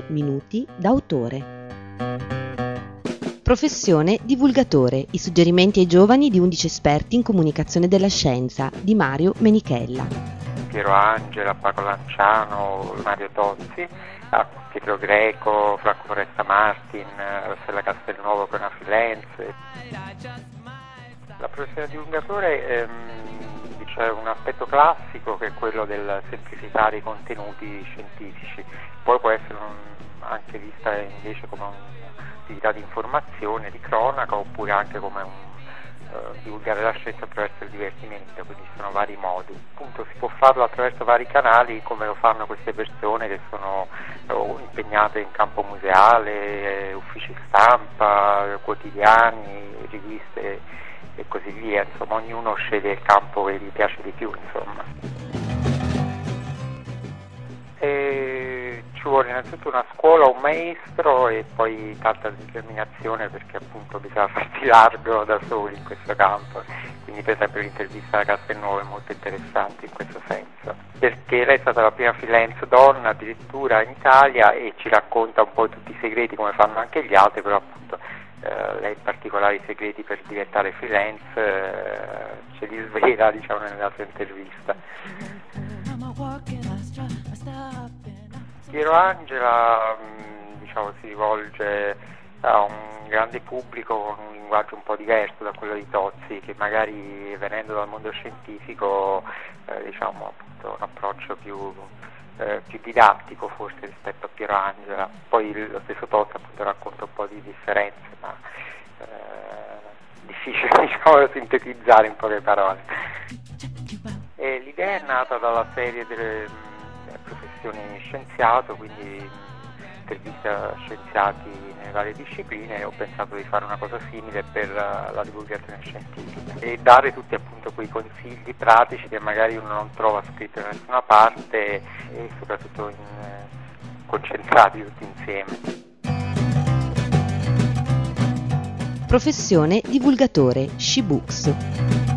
Minuti d'autore. Professione divulgatore, i suggerimenti ai giovani di 11 esperti in comunicazione della scienza, di Mario Menichella. Piero Angela, Paolo Lanciano, Mario Tozzi, Pietro Greco, Franco Foresta Martin, Rossella Castelnuovo con una freelance. La professione di divulgatore c'è un aspetto classico che è quello del semplificare i contenuti scientifici, poi può essere anche vista invece come un'attività di informazione, di cronaca, oppure anche come divulgare la scienza attraverso il divertimento, quindi ci sono vari modi. Appunto si può farlo attraverso vari canali, come lo fanno queste persone che sono impegnate in campo museale, uffici stampa, quotidiani, riviste e così via, insomma ognuno sceglie il campo che gli piace di più, insomma. Ci vuole innanzitutto una scuola, un maestro e poi tanta determinazione, perché appunto bisogna farsi largo da soli in questo campo, quindi per esempio l'intervista alla Castelnuovo è molto interessante in questo senso, perché lei è stata la prima freelance donna addirittura in Italia e ci racconta un po' tutti i segreti come fanno anche gli altri, però appunto lei in particolare i segreti per diventare freelance ce li svela, diciamo, nella sua intervista. Piero Angela diciamo, si rivolge a un grande pubblico con un linguaggio un po' diverso da quello di Tozzi, che magari venendo dal mondo scientifico diciamo appunto un approccio più didattico forse rispetto a Piero Angela. Poi lo stesso Tozzi appunto racconta un po' di differenze, ma difficile diciamo sintetizzare in poche parole. L'idea è nata dalla serie delle professioni scienziato, quindi intervista scienziati nelle varie discipline, e ho pensato di fare una cosa simile per la divulgazione scientifica e dare tutti appunto quei consigli pratici che magari uno non trova scritti da nessuna parte e soprattutto concentrati tutti insieme. Professione divulgatore, SheBooks.